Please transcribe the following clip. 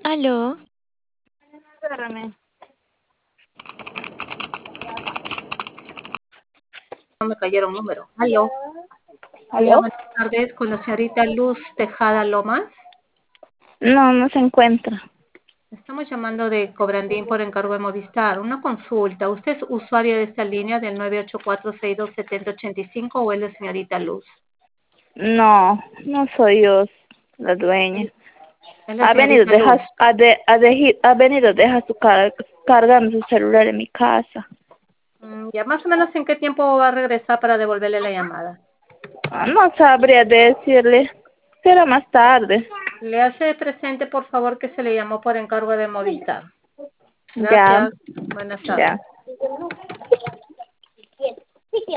Aló, Agárrame. No me cayeron números. Aló. Hola, ¿aló? buenas tardes con la señorita Luz Tejada Lomas. No, no se encuentra. Estamos llamando de Cobrandín por encargo de Movistar. Una consulta. ¿Usted es usuario de esta línea del 984-6270-85 o es la señorita Luz? No, no soy yo la dueña. Es la señorita Luz. Ha venido a dejar cargando su celular en mi casa. Ya más o menos en qué tiempo va a regresar para devolverle la llamada. No sabría decirle. Será más tarde. Le hace presente, por favor, que se le llamó por encargo de Movistar. Ya, Gracias. Buenas ya. tardes.